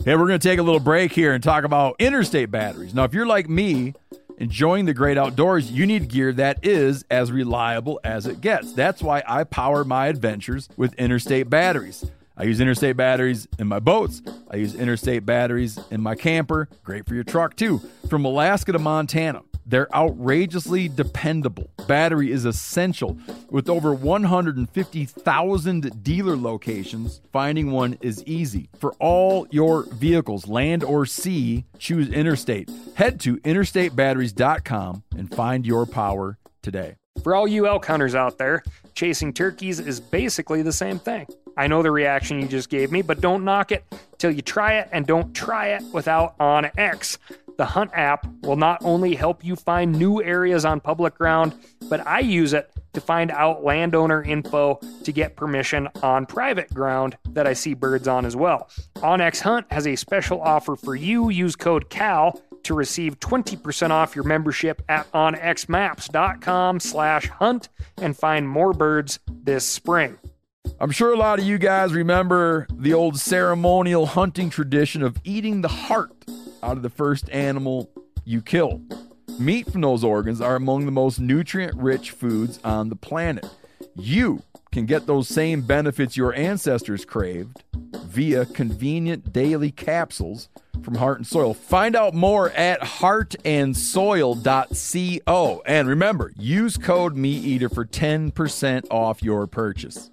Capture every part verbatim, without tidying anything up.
Hey, we're going to take a little break here and talk about interstate batteries. Now, if you're like me, enjoying the great outdoors, you need gear that is as reliable as it gets. That's why I power my adventures with Interstate batteries. I use Interstate batteries in my boats. I use Interstate batteries in my camper. Great for your truck, too. From Alaska to Montana, they're outrageously dependable. Battery is essential. With over one hundred fifty thousand dealer locations, finding one is easy. For all your vehicles, land or sea, choose Interstate. Head to interstate batteries dot com and find your power today. For all you elk hunters out there, chasing turkeys is basically the same thing. I know the reaction you just gave me, but don't knock it till you try it, and don't try it without OnX. The Hunt app will not only help you find new areas on public ground, but I use it to find out landowner info to get permission on private ground that I see birds on as well. OnX Hunt has a special offer for you. Use code CAL to receive twenty percent off your membership at onxmaps.com slash hunt and find more birds this spring. I'm sure a lot of you guys remember the old ceremonial hunting tradition of eating the heart out of the first animal you kill. Meat from those organs are among the most nutrient-rich foods on the planet. You can get those same benefits your ancestors craved via convenient daily capsules from Heart and Soil. Find out more at heart and soil dot co. And remember, use code MeatEater for ten percent off your purchase.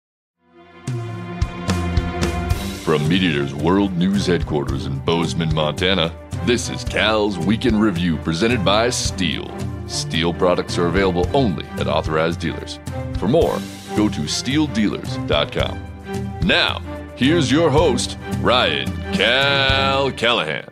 From MeatEater's World News Headquarters in Bozeman, Montana, this is Cal's Weekend Review presented by Steel. Steel products are available only at authorized dealers. For more, go to steel dealers dot com. Now, here's your host, Ryan Cal Callahan.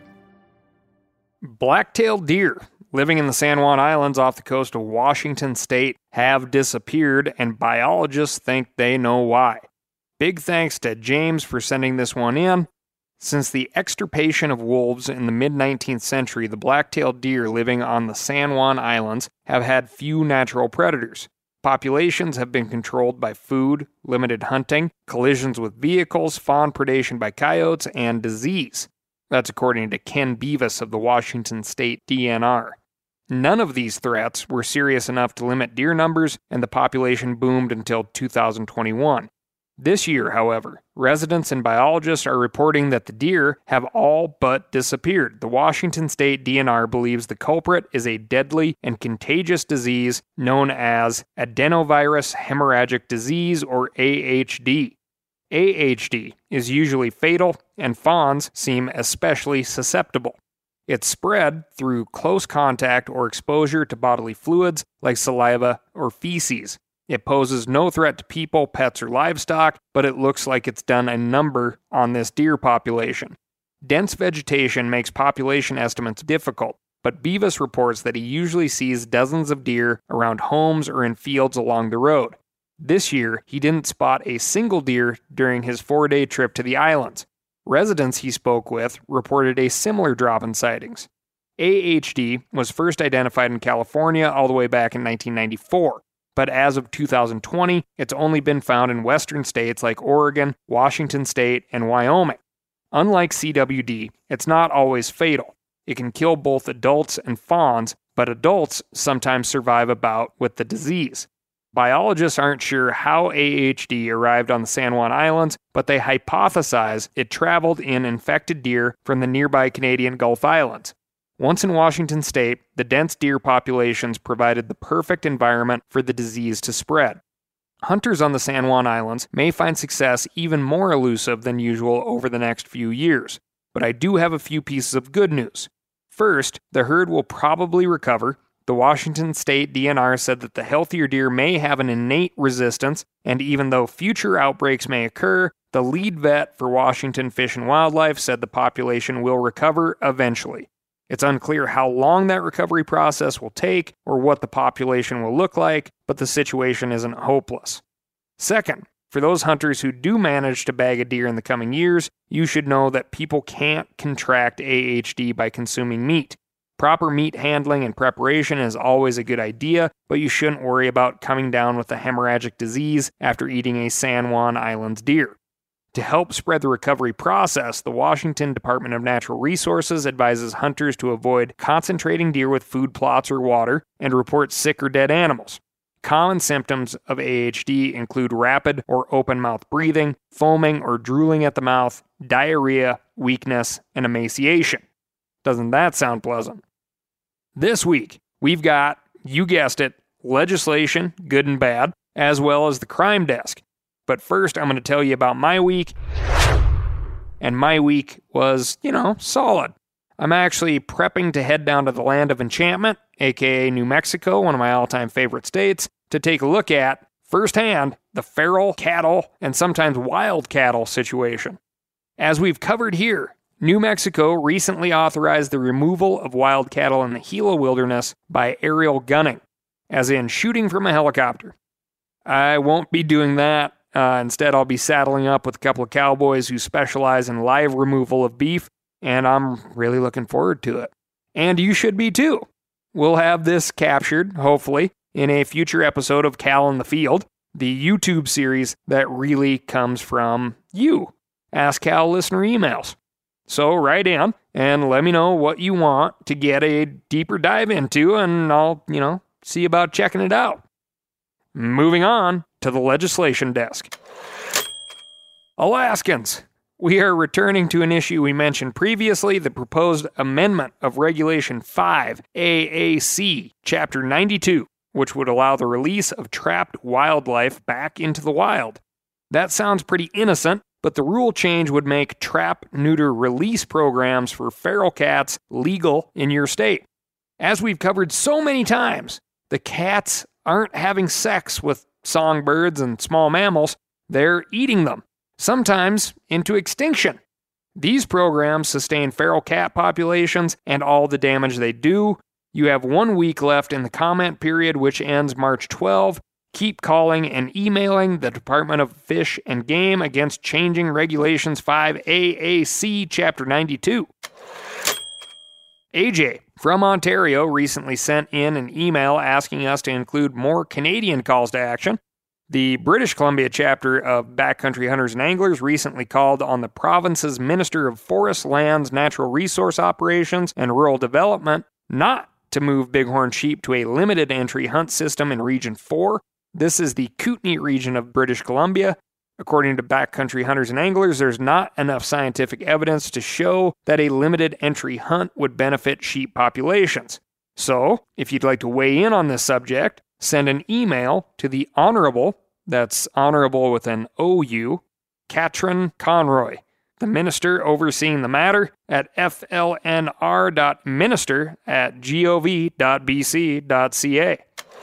Black-tailed deer living in the San Juan Islands off the coast of Washington State have disappeared, and biologists think they know why. Big thanks to James for sending this one in. Since the extirpation of wolves in the mid-nineteenth century, the black-tailed deer living on the San Juan Islands have had few natural predators. Populations have been controlled by food, limited hunting, collisions with vehicles, fawn predation by coyotes, and disease. That's according to Ken Beavis of the Washington State D N R. None of these threats were serious enough to limit deer numbers, and the population boomed until two thousand twenty-one. This year, however, residents and biologists are reporting that the deer have all but disappeared. The Washington State D N R believes the culprit is a deadly and contagious disease known as adenovirus hemorrhagic disease, or A H D. A H D is usually fatal, and fawns seem especially susceptible. It's spread through close contact or exposure to bodily fluids like saliva or feces. It poses no threat to people, pets, or livestock, but it looks like it's done a number on this deer population. Dense vegetation makes population estimates difficult, but Beavis reports that he usually sees dozens of deer around homes or in fields along the road. This year, he didn't spot a single deer during his four-day trip to the islands. Residents he spoke with reported a similar drop in sightings. A H D was first identified in California all the way back in nineteen ninety-four. But as of two thousand twenty, it's only been found in western states like Oregon, Washington State, and Wyoming. Unlike C W D, it's not always fatal. It can kill both adults and fawns, but adults sometimes survive a bout with the disease. Biologists aren't sure how A H D arrived on the San Juan Islands, but they hypothesize it traveled in infected deer from the nearby Canadian Gulf Islands. Once in Washington State, the dense deer populations provided the perfect environment for the disease to spread. Hunters on the San Juan Islands may find success even more elusive than usual over the next few years, but I do have a few pieces of good news. First, the herd will probably recover. The Washington State D N R said that the healthier deer may have an innate resistance, and even though future outbreaks may occur, the lead vet for Washington Fish and Wildlife said the population will recover eventually. It's unclear how long that recovery process will take or what the population will look like, but the situation isn't hopeless. Second, for those hunters who do manage to bag a deer in the coming years, you should know that people can't contract A H D by consuming meat. Proper meat handling and preparation is always a good idea, but you shouldn't worry about coming down with a hemorrhagic disease after eating a San Juan Islands deer. To help spread the recovery process, the Washington Department of Natural Resources advises hunters to avoid concentrating deer with food plots or water and report sick or dead animals. Common symptoms of A H D include rapid or open-mouth breathing, foaming or drooling at the mouth, diarrhea, weakness, and emaciation. Doesn't that sound pleasant? This week, we've got, you guessed it, legislation, good and bad, as well as the crime desk. But first, I'm going to tell you about my week. And my week was, you know, solid. I'm actually prepping to head down to the Land of Enchantment, aka New Mexico, one of my all-time favorite states, to take a look at, firsthand, the feral cattle and sometimes wild cattle situation. As we've covered here, New Mexico recently authorized the removal of wild cattle in the Gila Wilderness by aerial gunning, as in shooting from a helicopter. I won't be doing that. Uh, instead, I'll be saddling up with a couple of cowboys who specialize in live removal of beef, and I'm really looking forward to it. And you should be too. We'll have this captured, hopefully, in a future episode of Cal in the Field, the YouTube series that really comes from you, Ask Cal listener emails. So write in and let me know what you want to get a deeper dive into, and I'll, you know, see about checking it out. Moving on to the legislation desk. Alaskans. We are returning to an issue we mentioned previously, the proposed amendment of Regulation five A A C, Chapter ninety-two, which would allow the release of trapped wildlife back into the wild. That sounds pretty innocent, but the rule change would make trap-neuter release programs for feral cats legal in your state. As we've covered so many times, the cats aren't having sex with songbirds and small mammals, they're eating them, sometimes into extinction. These programs sustain feral cat populations and all the damage they do. You have one week left in the comment period, which ends March twelfth. Keep calling and emailing the Department of Fish and Game against changing Regulations five A A C Chapter ninety-two. A J from Ontario recently sent in an email asking us to include more Canadian calls to action. The British Columbia chapter of Backcountry Hunters and Anglers recently called on the province's Minister of Forest Lands, Natural Resource Operations, and Rural Development not to move bighorn sheep to a limited entry hunt system in Region four. This is the Kootenay region of British Columbia. According to Backcountry Hunters and Anglers, there's not enough scientific evidence to show that a limited entry hunt would benefit sheep populations. So, if you'd like to weigh in on this subject, send an email to the Honorable, that's honorable with an O U, Katrin Conroy, the minister overseeing the matter, at f l n r dot minister at gov dot b c dot c a.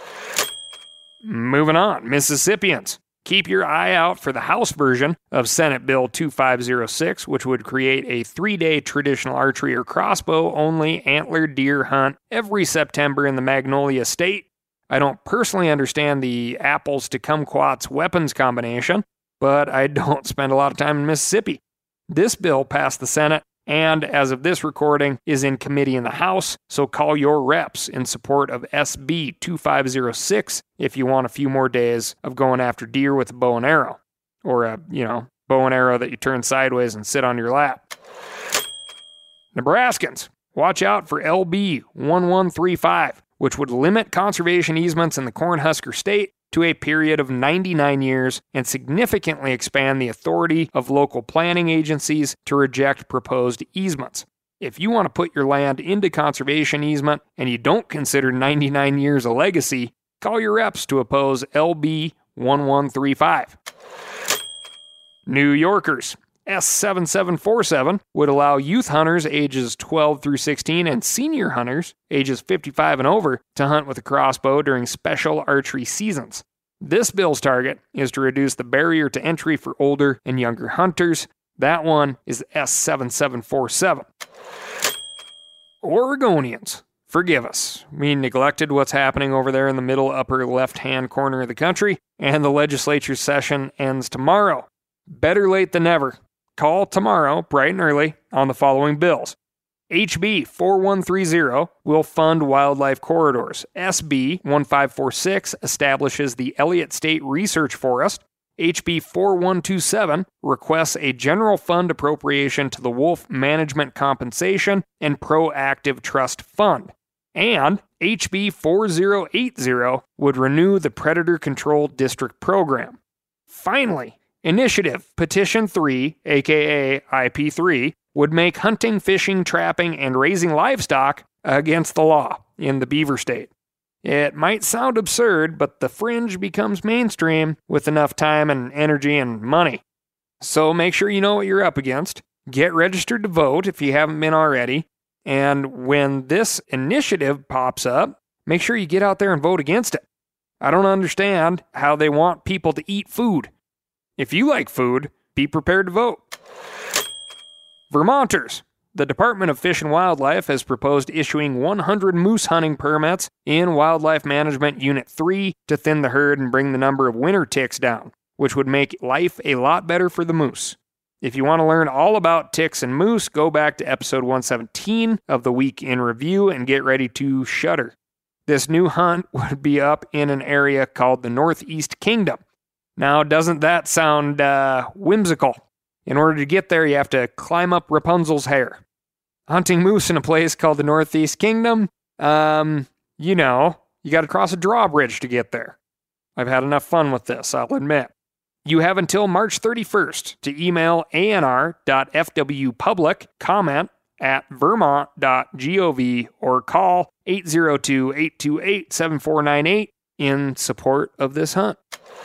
Moving on, Mississippians. Keep your eye out for the House version of Senate Bill twenty-five oh six, which would create a three-day traditional archery or crossbow-only antlered deer hunt every September in the Magnolia State. I don't personally understand the apples to kumquats weapons combination, but I don't spend a lot of time in Mississippi. This bill passed the Senate and, as of this recording, is in committee in the House, so call your reps in support of S B twenty-five oh six if you want a few more days of going after deer with a bow and arrow. Or a, you know, bow and arrow that you turn sideways and sit on your lap. Nebraskans, watch out for L B eleven thirty-five, which would limit conservation easements in the Cornhusker State to a period of ninety-nine years and significantly expand the authority of local planning agencies to reject proposed easements. If you want to put your land into conservation easement and you don't consider ninety-nine years a legacy, call your reps to oppose L B eleven thirty-five. New Yorkers. S seven seven four seven would allow youth hunters ages twelve through sixteen and senior hunters ages fifty-five and over to hunt with a crossbow during special archery seasons. This bill's target is to reduce the barrier to entry for older and younger hunters. That one is S seven seven four seven. Oregonians, forgive us. We neglected what's happening over there in the middle upper left-hand corner of the country, and the legislature session ends tomorrow. Better late than never. Call tomorrow, bright and early, on the following bills. H B forty-one thirty will fund wildlife corridors. S B fifteen forty-six establishes the Elliott State Research Forest. H B forty-one twenty-seven requests a general fund appropriation to the Wolf Management Compensation and Proactive Trust Fund. And H B forty eighty would renew the Predator Control District program. Finally, Initiative Petition three, aka I P three, would make hunting, fishing, trapping, and raising livestock against the law in the Beaver State. It might sound absurd, but the fringe becomes mainstream with enough time and energy and money. So make sure you know what you're up against. Get registered to vote if you haven't been already. And when this initiative pops up, make sure you get out there and vote against it. I don't understand how they want people to eat food. If you like food, be prepared to vote. Vermonters. The Department of Fish and Wildlife has proposed issuing one hundred moose hunting permits in Wildlife Management Unit three to thin the herd and bring the number of winter ticks down, which would make life a lot better for the moose. If you want to learn all about ticks and moose, go back to episode one seventeen of the Week in Review and get ready to shudder. This new hunt would be up in an area called the Northeast Kingdom. Now, doesn't that sound uh, whimsical? In order to get there, you have to climb up Rapunzel's hair. Hunting moose in a place called the Northeast Kingdom, um, you know, you got to cross a drawbridge to get there. I've had enough fun with this, I'll admit. You have until March thirty-first to email a n r dot f w public comment at vermont dot gov or call eight zero two, eight two eight, seven four nine eight in support of this hunt.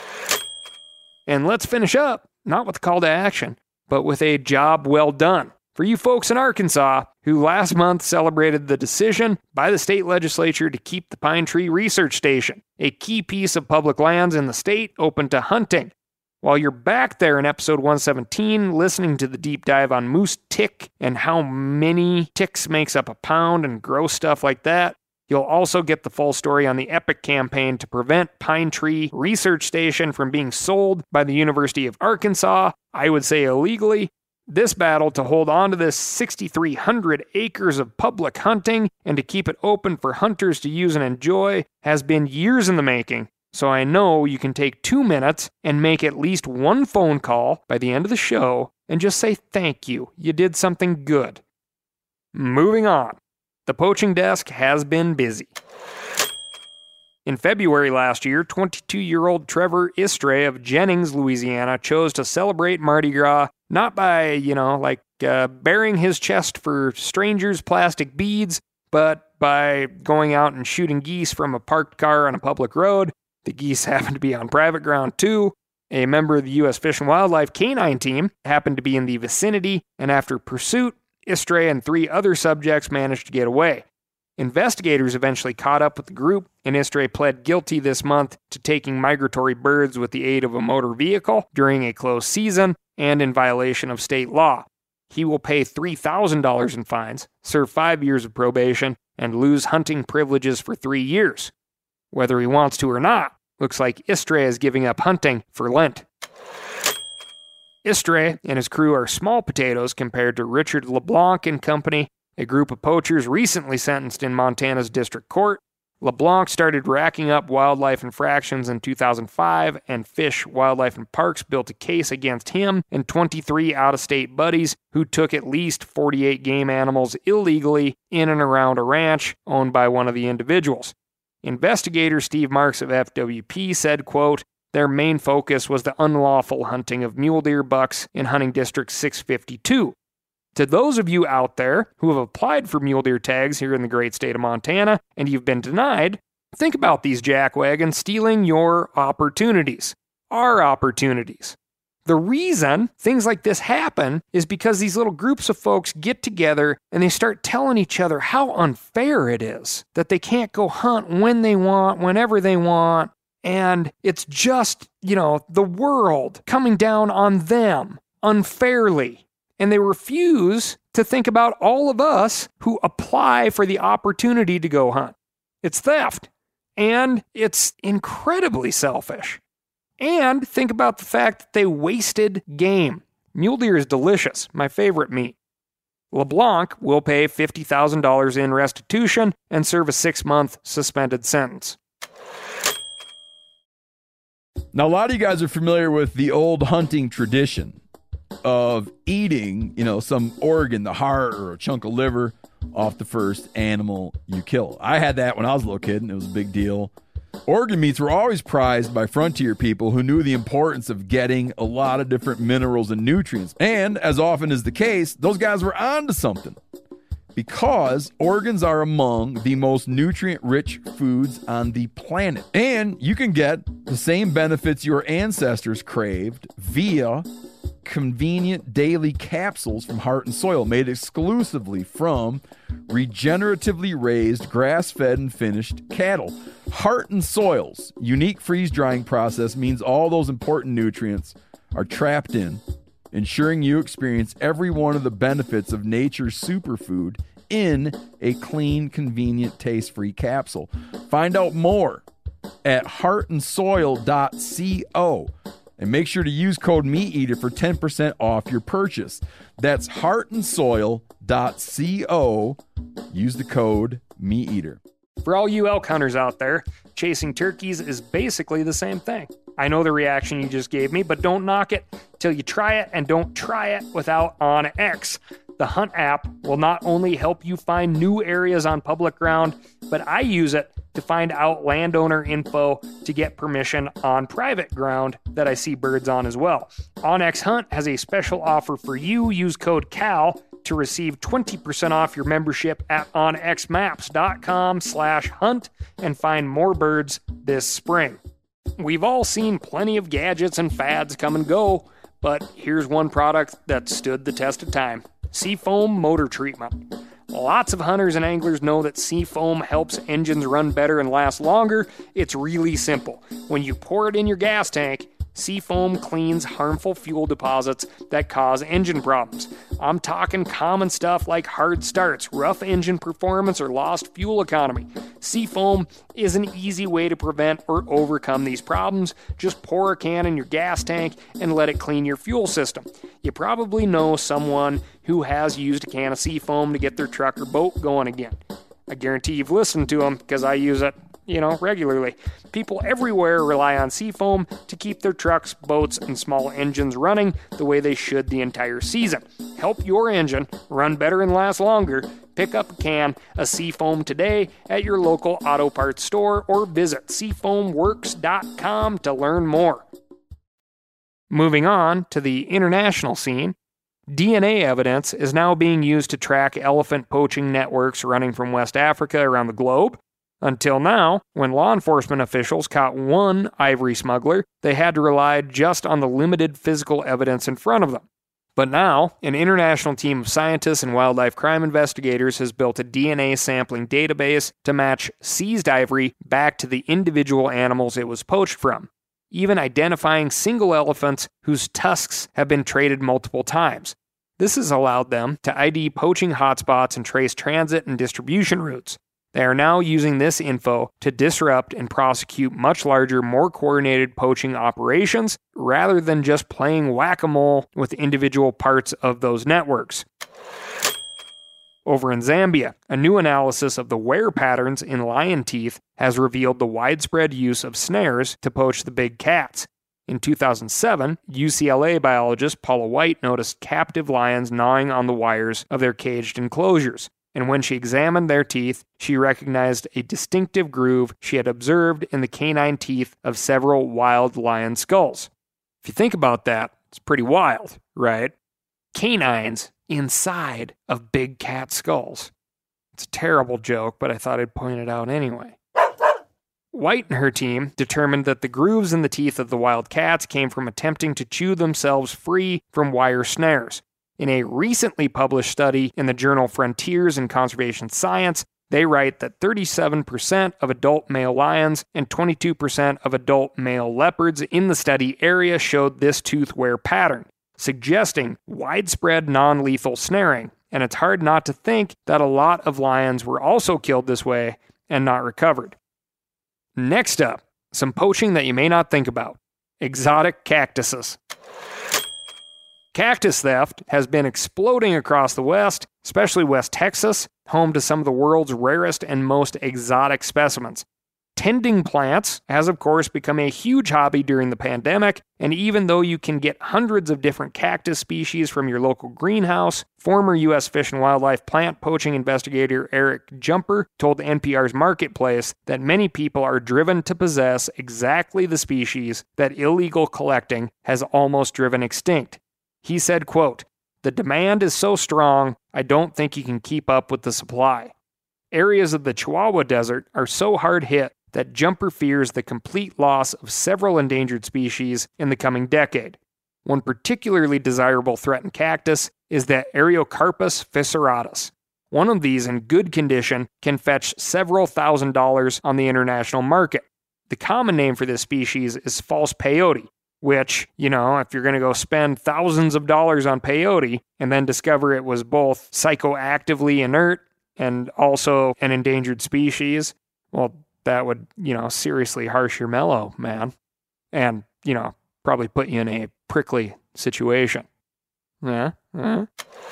And let's finish up, not with a call to action, but with a job well done for you folks in Arkansas who last month celebrated the decision by the state legislature to keep the Pine Tree Research Station, a key piece of public lands in the state, open to hunting. While you're back there in episode one seventeen, listening to the deep dive on moose tick and how many ticks makes up a pound and gross stuff like that, you'll also get the full story on the EPIC campaign to prevent Pine Tree Research Station from being sold by the University of Arkansas, I would say illegally. This battle to hold on to this six thousand three hundred acres of public hunting and to keep it open for hunters to use and enjoy has been years in the making, so I know you can take two minutes and make at least one phone call by the end of the show and just say thank you, you did something good. Moving on. The poaching desk has been busy. In February last year, twenty-two-year-old Trevor Istray of Jennings, Louisiana, chose to celebrate Mardi Gras not by, you know, like uh, bearing his chest for strangers' plastic beads, but by going out and shooting geese from a parked car on a public road. The geese happened to be on private ground, too. A member of the U S Fish and Wildlife canine team happened to be in the vicinity, and after pursuit, Istray and three other subjects managed to get away. Investigators eventually caught up with the group, and Istray pled guilty this month to taking migratory birds with the aid of a motor vehicle during a closed season and in violation of state law. He will pay three thousand dollars in fines, serve five years of probation, and lose hunting privileges for three years. Whether he wants to or not, looks like Istray is giving up hunting for Lent. Istray and his crew are small potatoes compared to Richard LeBlanc and company, a group of poachers recently sentenced in Montana's district court. LeBlanc started racking up wildlife infractions in two thousand five, and Fish, Wildlife, and Parks built a case against him and twenty-three out-of-state buddies who took at least forty-eight game animals illegally in and around a ranch owned by one of the individuals. Investigator Steve Marks of F W P said, quote, their main focus was the unlawful hunting of mule deer bucks in hunting district six fifty-two. To those of you out there who have applied for mule deer tags here in the great state of Montana and you've been denied, think about these jackwagons stealing your opportunities, our opportunities. The reason things like this happen is because these little groups of folks get together and they start telling each other how unfair it is, that they can't go hunt when they want, whenever they want, and it's just, you know, the world coming down on them unfairly. And they refuse to think about all of us who apply for the opportunity to go hunt. It's theft. And it's incredibly selfish. And think about the fact that they wasted game. Mule deer is delicious, my favorite meat. LeBlanc will pay fifty thousand dollars in restitution and serve a six-month suspended sentence. Now, a lot of you guys are familiar with the old hunting tradition of eating, you know, some organ, the heart or a chunk of liver off the first animal you kill. I had that when I was a little kid, and it was a big deal. Organ meats were always prized by frontier people who knew the importance of getting a lot of different minerals and nutrients. And as often is the case, those guys were onto something, because organs are among the most nutrient-rich foods on the planet. And you can get the same benefits your ancestors craved via convenient daily capsules from Heart and Soil, made exclusively from regeneratively raised, grass-fed, and finished cattle. Heart and Soil's unique freeze-drying process means all those important nutrients are trapped in, ensuring you experience every one of the benefits of nature's superfood in a clean, convenient, taste-free capsule. Find out more at heart and soil dot co. And make sure to use code MeatEater for ten percent off your purchase. That's heart and soil dot co. Use the code MeatEater. For all you elk hunters out there, chasing turkeys is basically the same thing. I know the reaction you just gave me, but don't knock it till you try it, and don't try it without OnX. The Hunt app will not only help you find new areas on public ground, but I use it to find out landowner info to get permission on private ground that I see birds on as well. OnX Hunt has a special offer for you. Use code CAL to receive twenty percent off your membership at onxmaps.com slash hunt and find more birds this spring. We've all seen plenty of gadgets and fads come and go, but here's one product that stood the test of time. Seafoam Motor Treatment. Lots of hunters and anglers know that Seafoam helps engines run better and last longer. It's really simple. When you pour it in your gas tank, Seafoam cleans harmful fuel deposits that cause engine problems. I'm talking common stuff like hard starts, rough engine performance, or lost fuel economy. Seafoam is an easy way to prevent or overcome these problems. Just pour a can in your gas tank and let it clean your fuel system. You probably know someone who has used a can of Seafoam to get their truck or boat going again. I guarantee you've listened to them because I use it, you know, regularly. People everywhere rely on Seafoam to keep their trucks, boats, and small engines running the way they should the entire season. Help your engine run better and last longer. Pick up a can of Seafoam today at your local auto parts store or visit seafoam works dot com to learn more. Moving on to the international scene, D N A evidence is now being used to track elephant poaching networks running from West Africa around the globe. Until now, when law enforcement officials caught one ivory smuggler, they had to rely just on the limited physical evidence in front of them. But now, an international team of scientists and wildlife crime investigators has built a D N A sampling database to match seized ivory back to the individual animals it was poached from, even identifying single elephants whose tusks have been traded multiple times. This has allowed them to I D poaching hotspots and trace transit and distribution routes. They are now using this info to disrupt and prosecute much larger, more coordinated poaching operations rather than just playing whack-a-mole with individual parts of those networks. Over in Zambia, a new analysis of the wear patterns in lion teeth has revealed the widespread use of snares to poach the big cats. In two thousand seven, U C L A biologist Paula White noticed captive lions gnawing on the wires of their caged enclosures. And when she examined their teeth, she recognized a distinctive groove she had observed in the canine teeth of several wild lion skulls. If you think about that, it's pretty wild, right? Canines inside of big cat skulls. It's a terrible joke, but I thought I'd point it out anyway. White and her team determined that the grooves in the teeth of the wild cats came from attempting to chew themselves free from wire snares. In a recently published study in the journal Frontiers in Conservation Science, they write that thirty-seven percent of adult male lions and twenty-two percent of adult male leopards in the study area showed this tooth wear pattern, suggesting widespread non-lethal snaring. And it's hard not to think that a lot of lions were also killed this way and not recovered. Next up, some poaching that you may not think about. Exotic cactuses. Cactus theft has been exploding across the West, especially West Texas, home to some of the world's rarest and most exotic specimens. Tending plants has, of course, become a huge hobby during the pandemic, and even though you can get hundreds of different cactus species from your local greenhouse, former U S Fish and Wildlife plant poaching investigator Eric Jumper told N P R's Marketplace that many people are driven to possess exactly the species that illegal collecting has almost driven extinct. He said, quote, "The demand is so strong, I don't think you can keep up with the supply." Areas of the Chihuahua Desert are so hard hit that Jumper fears the complete loss of several endangered species in the coming decade. One particularly desirable threatened cactus is the Areocarpus fissuratus. One of these in good condition can fetch several thousand dollars on the international market. The common name for this species is false peyote, which, you know, if you're going to go spend thousands of dollars on peyote and then discover it was both psychoactively inert and also an endangered species, well, that would, you know, seriously harsh your mellow, man. And, you know, probably put you in a prickly situation. Yeah, yeah.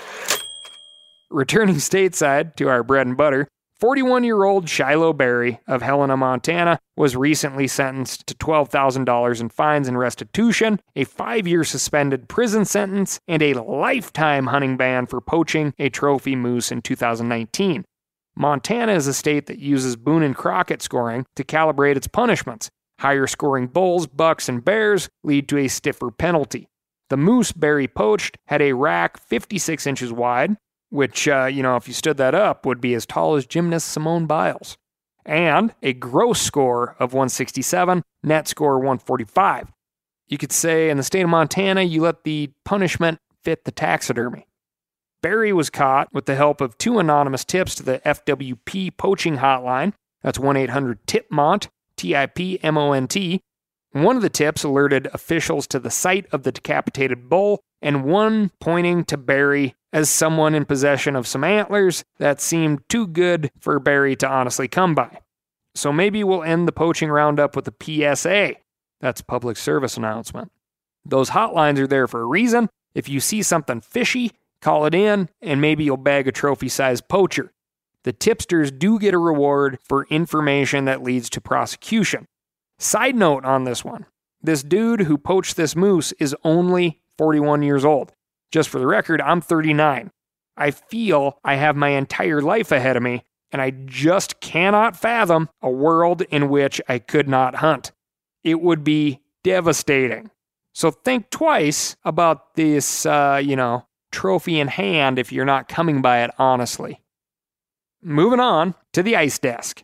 Returning stateside to our bread and butter, forty-one-year-old Shiloh Berry of Helena, Montana, was recently sentenced to twelve thousand dollars in fines and restitution, a five-year suspended prison sentence, and a lifetime hunting ban for poaching a trophy moose in two thousand nineteen. Montana is a state that uses Boone and Crockett scoring to calibrate its punishments. Higher scoring bulls, bucks, and bears lead to a stiffer penalty. The moose Berry poached had a rack fifty-six inches wide, which, uh, you know, if you stood that up, would be as tall as gymnast Simone Biles, and a gross score of one sixty-seven, net score one forty-five. You could say in the state of Montana, you let the punishment fit the taxidermy. Berry was caught with the help of two anonymous tips to the F W P poaching hotline. That's one eight hundred TIPMONT, T I P M O N T. One of the tips alerted officials to the site of the decapitated bull, and one pointing to Berry as someone in possession of some antlers that seemed too good for Berry to honestly come by. So maybe we'll end the poaching roundup with a P S A. That's public service announcement. Those hotlines are there for a reason. If you see something fishy, call it in, and maybe you'll bag a trophy-sized poacher. The tipsters do get a reward for information that leads to prosecution. Side note on this one, this dude who poached this moose is only forty-one years old. Just for the record, I'm thirty-nine. I feel I have my entire life ahead of me, and I just cannot fathom a world in which I could not hunt. It would be devastating. So think twice about this, uh, you know, trophy in hand if you're not coming by it honestly. Moving on to the ice desk.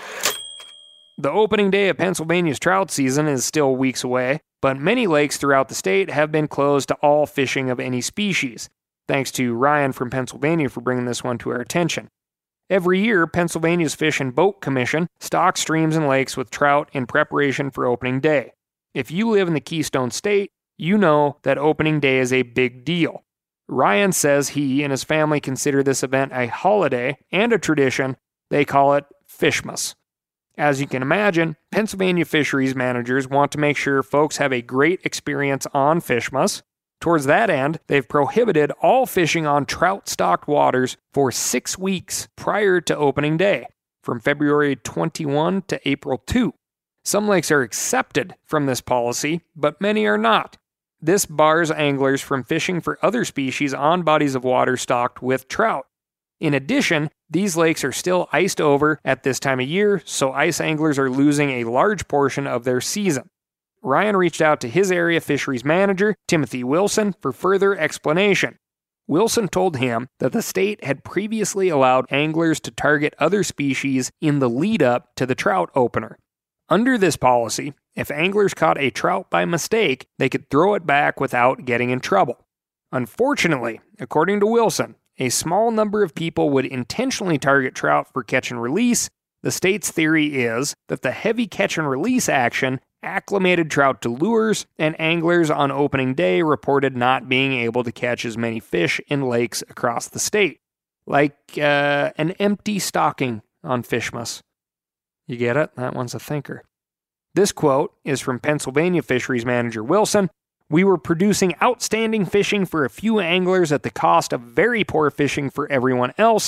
The opening day of Pennsylvania's trout season is still weeks away, but many lakes throughout the state have been closed to all fishing of any species. Thanks to Ryan from Pennsylvania for bringing this one to our attention. Every year, Pennsylvania's Fish and Boat Commission stocks streams and lakes with trout in preparation for opening day. If you live in the Keystone State, you know that opening day is a big deal. Ryan says he and his family consider this event a holiday and a tradition. They call it Fishmas. As you can imagine, Pennsylvania fisheries managers want to make sure folks have a great experience on Fishmas. Towards that end, they've prohibited all fishing on trout-stocked waters for six weeks prior to opening day, from February twenty-first to April second. Some lakes are accepted from this policy, but many are not. This bars anglers from fishing for other species on bodies of water stocked with trout. In addition, these lakes are still iced over at this time of year, so ice anglers are losing a large portion of their season. Ryan reached out to his area fisheries manager, Timothy Wilson, for further explanation. Wilson told him that the state had previously allowed anglers to target other species in the lead-up to the trout opener. Under this policy, if anglers caught a trout by mistake, they could throw it back without getting in trouble. Unfortunately, according to Wilson, a small number of people would intentionally target trout for catch and release. The state's theory is that the heavy catch and release action acclimated trout to lures, and anglers on opening day reported not being able to catch as many fish in lakes across the state. Like uh, an empty stocking on Fishmas. You get it? That one's a thinker. This quote is from Pennsylvania fisheries manager Wilson. "We were producing outstanding fishing for a few anglers at the cost of very poor fishing for everyone else.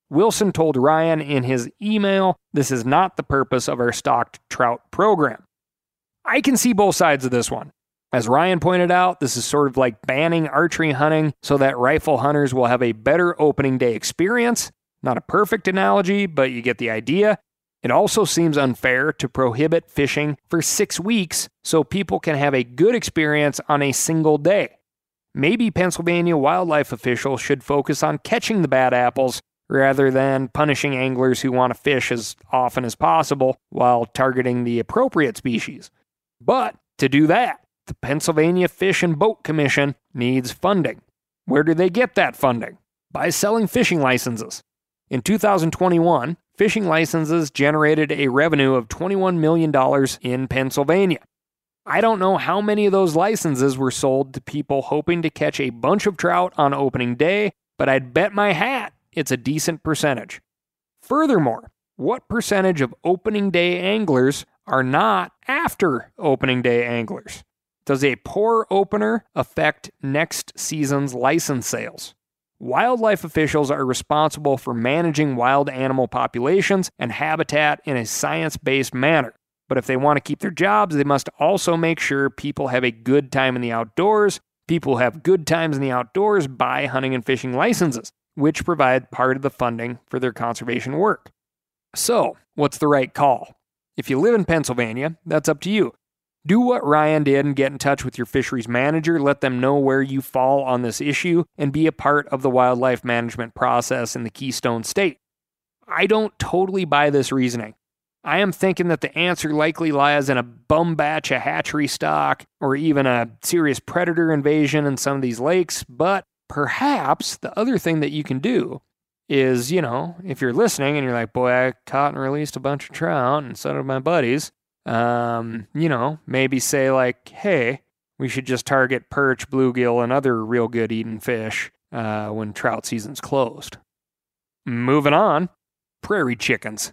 Wilson told Ryan in his email, "This is not the purpose of our stocked trout program." I can see both sides of this one. As Ryan pointed out, this is sort of like banning archery hunting so that rifle hunters will have a better opening day experience. Not a perfect analogy, but you get the idea. It also seems unfair to prohibit fishing for six weeks so people can have a good experience on a single day. Maybe Pennsylvania wildlife officials should focus on catching the bad apples rather than punishing anglers who want to fish as often as possible while targeting the appropriate species. But to do that, the Pennsylvania Fish and Boat Commission needs funding. Where do they get that funding? By selling fishing licenses. In two thousand twenty-one, fishing licenses generated a revenue of twenty-one million dollars in Pennsylvania. I don't know how many of those licenses were sold to people hoping to catch a bunch of trout on opening day, but I'd bet my hat it's a decent percentage. Furthermore, what percentage of opening day anglers are not after opening day anglers? Does a poor opener affect next season's license sales? Wildlife officials are responsible for managing wild animal populations and habitat in a science-based manner. But if they want to keep their jobs, they must also make sure people have a good time in the outdoors. People have good times in the outdoors by hunting and fishing licenses, which provide part of the funding for their conservation work. So, what's the right call? If you live in Pennsylvania, that's up to you. Do what Ryan did and get in touch with your fisheries manager, let them know where you fall on this issue, and be a part of the wildlife management process in the Keystone State. I don't totally buy this reasoning. I am thinking that the answer likely lies in a bum batch of hatchery stock, or even a serious predator invasion in some of these lakes, but perhaps the other thing that you can do is, you know, if you're listening and you're like, boy, I caught and released a bunch of trout, and so did my buddies, Um, you know, maybe say like, hey, we should just target perch, bluegill, and other real good eating fish uh, when trout season's closed. Moving on, prairie chickens.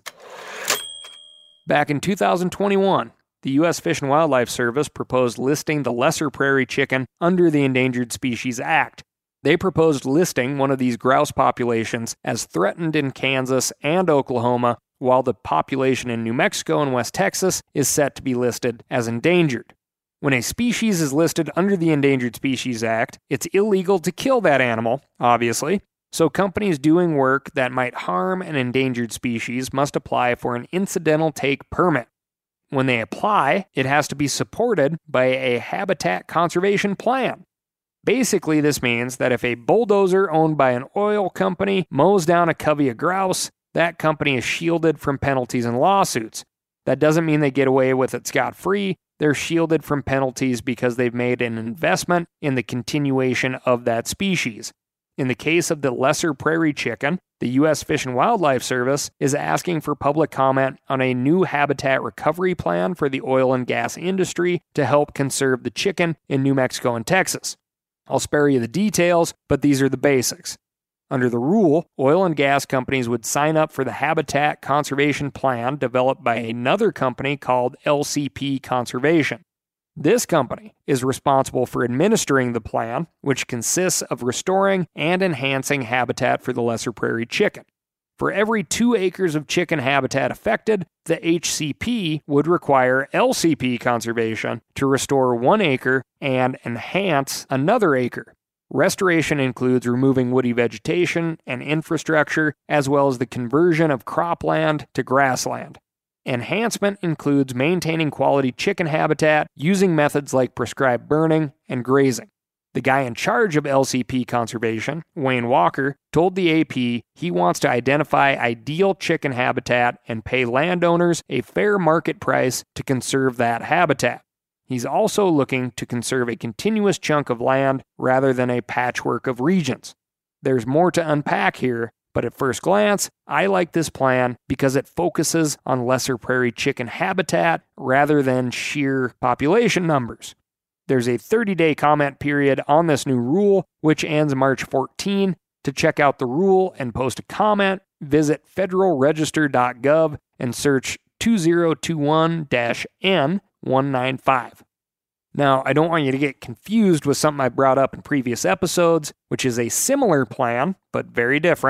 Back in two thousand twenty-one, the U S Fish and Wildlife Service proposed listing the lesser prairie chicken under the Endangered Species Act. They proposed listing one of these grouse populations as threatened in Kansas and Oklahoma, while the population in New Mexico and West Texas is set to be listed as endangered. When a species is listed under the Endangered Species Act, it's illegal to kill that animal, obviously, so companies doing work that might harm an endangered species must apply for an incidental take permit. When they apply, it has to be supported by a habitat conservation plan. Basically, this means that if a bulldozer owned by an oil company mows down a covey of grouse, that company is shielded from penalties and lawsuits. That doesn't mean they get away with it scot-free. They're shielded from penalties because they've made an investment in the continuation of that species. In the case of the lesser prairie chicken, the U S Fish and Wildlife Service is asking for public comment on a new habitat recovery plan for the oil and gas industry to help conserve the chicken in New Mexico and Texas. I'll spare you the details, but these are the basics. Under the rule, oil and gas companies would sign up for the Habitat Conservation Plan developed by another company called L C P Conservation. This company is responsible for administering the plan, which consists of restoring and enhancing habitat for the lesser prairie chicken. For every two acres of chicken habitat affected, the H C P would require L C P Conservation to restore one acre and enhance another acre. Restoration includes removing woody vegetation and infrastructure, as well as the conversion of cropland to grassland. Enhancement includes maintaining quality chicken habitat using methods like prescribed burning and grazing. The guy in charge of L C P Conservation, Wayne Walker, told the A P he wants to identify ideal chicken habitat and pay landowners a fair market price to conserve that habitat. He's also looking to conserve a continuous chunk of land rather than a patchwork of regions. There's more to unpack here, but at first glance, I like this plan because it focuses on lesser prairie chicken habitat rather than sheer population numbers. There's a thirty-day comment period on this new rule, which ends March fourteenth. To check out the rule and post a comment, visit federal register dot gov and search two zero two one dash N one nine five. Now, I don't want you to get confused with something I brought up in previous episodes, which is a similar plan, but very different,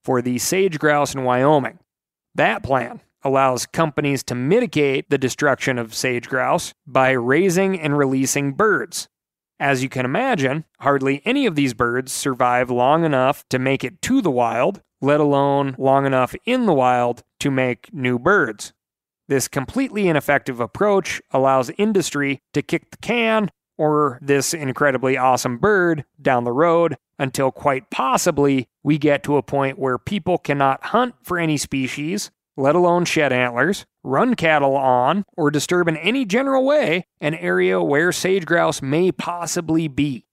for the sage grouse in Wyoming. That plan allows companies to mitigate the destruction of sage grouse by raising and releasing birds. As you can imagine, hardly any of these birds survive long enough to make it to the wild, let alone long enough in the wild to make new birds. This completely ineffective approach allows industry to kick the can, or this incredibly awesome bird, down the road until quite possibly we get to a point where people cannot hunt for any species, let alone shed antlers, run cattle on, or disturb in any general way an area where sage grouse may possibly be.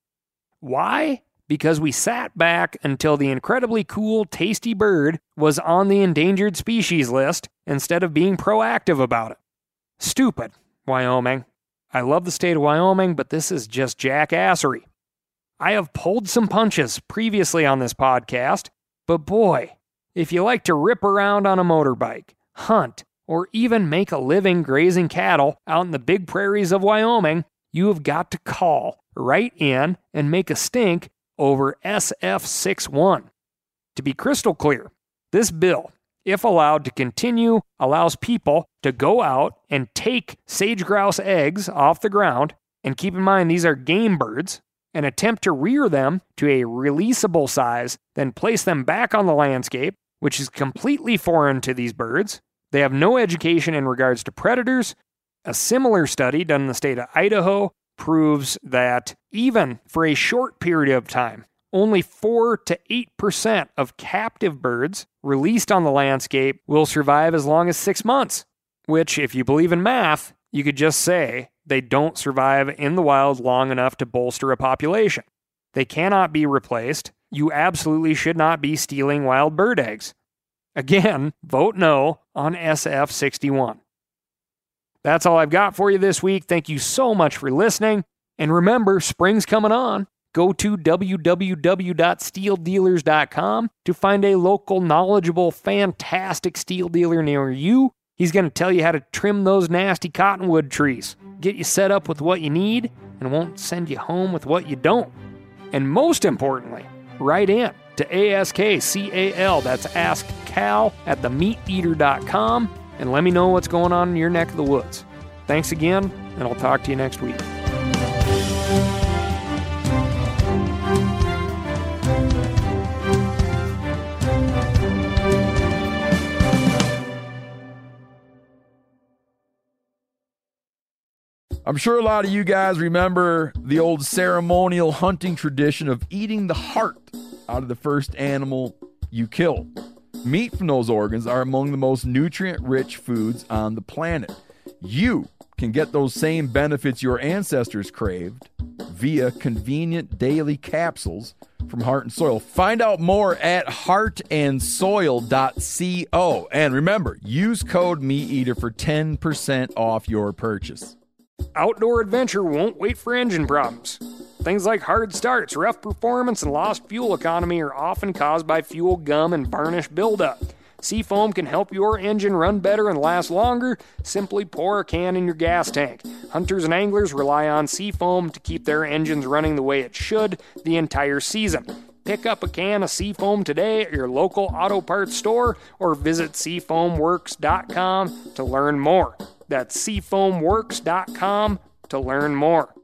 Why? Because we sat back until the incredibly cool, tasty bird was on the endangered species list instead of being proactive about it. Stupid, Wyoming. I love the state of Wyoming, but this is just jackassery. I have pulled some punches previously on this podcast, but boy, if you like to rip around on a motorbike, hunt, or even make a living grazing cattle out in the big prairies of Wyoming, you have got to call right in and make a stink over S F sixty-one. To be crystal clear, this bill, if allowed to continue, allows people to go out and take sage grouse eggs off the ground, and keep in mind these are game birds, and attempt to rear them to a releasable size, then place them back on the landscape, which is completely foreign to these birds. They have no education in regards to predators. A similar study done in the state of Idaho proves that even for a short period of time, only four to eight percent of captive birds released on the landscape will survive as long as six months, which, if you believe in math, you could just say they don't survive in the wild long enough to bolster a population. They cannot be replaced. You absolutely should not be stealing wild bird eggs. Again, vote no on S F sixty-one. That's all I've got for you this week. Thank you so much for listening. And remember, spring's coming on. Go to w w w dot steel dealers dot com to find a local, knowledgeable, fantastic steel dealer near you. He's going to tell you how to trim those nasty cottonwood trees, get you set up with what you need, and won't send you home with what you don't. And most importantly, write in to A S K C A L, that's Ask Cal, at the meat eater dot com, and let me know what's going on in your neck of the woods. Thanks again, and I'll talk to you next week. I'm sure a lot of you guys remember the old ceremonial hunting tradition of eating the heart out of the first animal you kill. Meat from those organs are among the most nutrient-rich foods on the planet. You can get those same benefits your ancestors craved via convenient daily capsules from Heart and Soil. Find out more at heart and soil dot co. And remember, use code MeatEater for ten percent off your purchase. Outdoor adventure won't wait for engine problems. Things like hard starts, rough performance, and lost fuel economy are often caused by fuel gum and varnish buildup. Seafoam can help your engine run better and last longer. Simply pour a can in your gas tank. Hunters and anglers rely on Seafoam to keep their engines running the way it should the entire season. Pick up a can of Seafoam today at your local auto parts store or visit seafoam works dot com to learn more. That's seafoam works dot com to learn more.